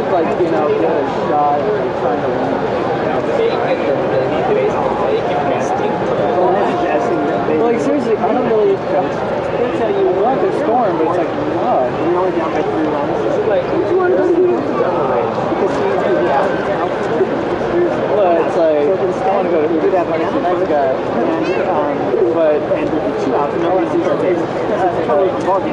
should, like, you know, give it a shot and like, trying to win. Like, seriously, I don't really. It's like you want the storm, but it's like, God. You're only down by 3 runs. Is it like, which one does he have to go away? Because he's going to be out. Well, it's like, I want to go to Uber. That's the next guy. But, and with 2 outs, nobody's these are basic. But,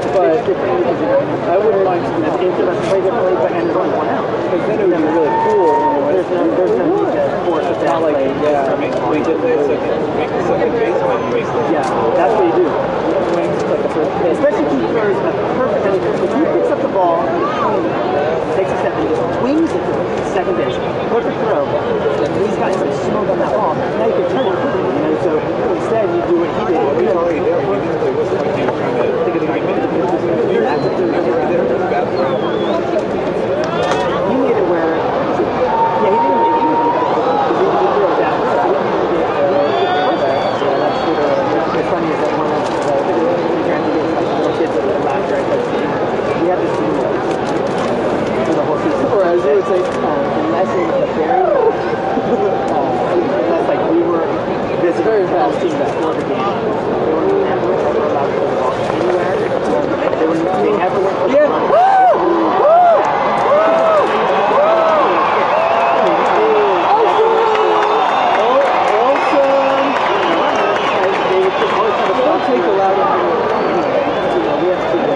I wouldn't mind to play differently, but and there's only 1 out. Because then it would be really cool. There's no need to force it down. Like, yeah. We did this, make the second base when you waste it. Yeah, that's what you do. Swings like the first pitch. Especially if he throws a perfect. If he picks up the ball, takes a step, and just swings it to second base. Perfect throw. These guys are smooth on that ball. Now you can turn it quickly, you know. So instead, you do what he did. He was already there. He didn't play with him. He was trying to think of the right minute. He made it where. Yeah, he didn't make it. Because he threw it down. It's funny is that one of the grandkids, like little kids that were last year, we had this team for the whole season. Whereas it would say, unless it was very, unless like we were this very fast team that scored the game, they were never allowed to put the ball anywhere. They never went for the run. Take a loud we have to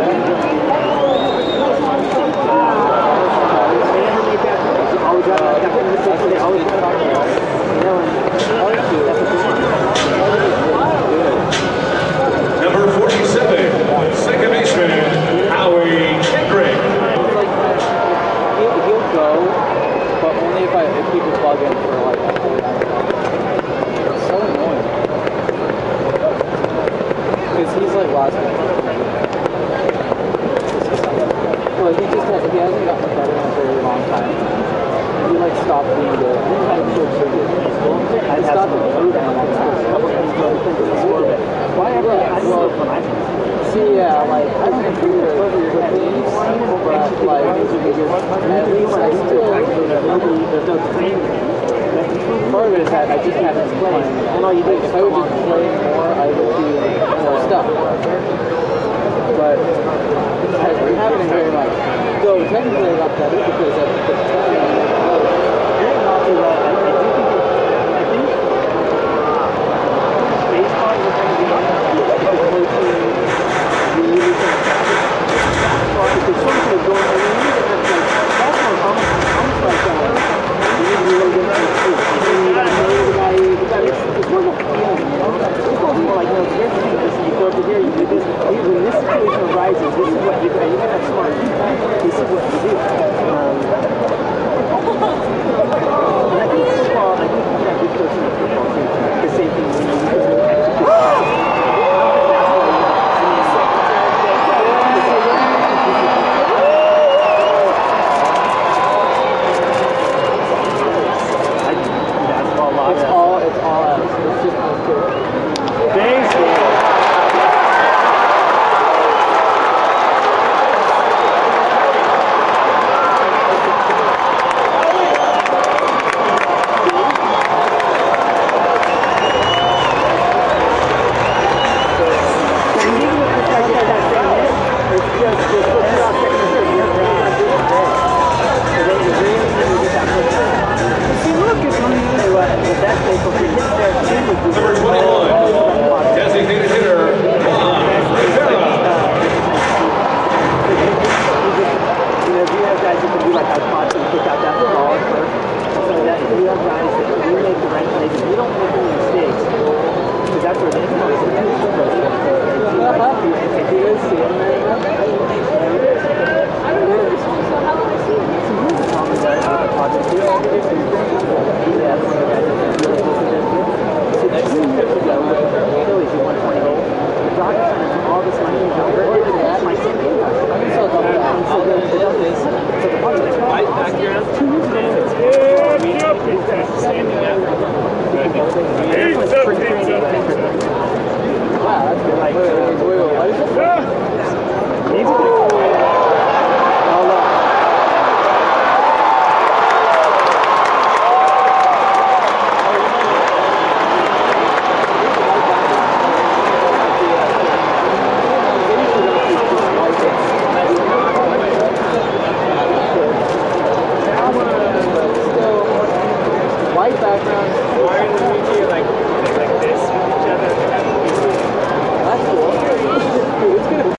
Number 47, second baseman, Howie Kendrick. He'll go, but only if people plug in for like it's so annoying. Because he's like last minute. Well, he hasn't gotten better in a very long time. He like stopped being good. He kind of showed I stopped the food in a long time. Why ever? See, yeah, like I don't think they're good things, but like at least I still there's no training. Part of it is that I just haven't been playing. And all you do is if I would just play more, I would do more stuff. But we haven't been very much. So technically I got better because I think it's not too bad. I think baseball is going to be really basketball because some people go in basketball almost like you need to really get into the school. You got to know the guy, it's more of a feeling, you know? It's more like, you know, here's the thing, you go over here, you do this. When this situation arises, this is what you do. You have smart people. This is what you do. And I think football, I think you got good coaching in football too. The same thing, you know, because you execute. white background.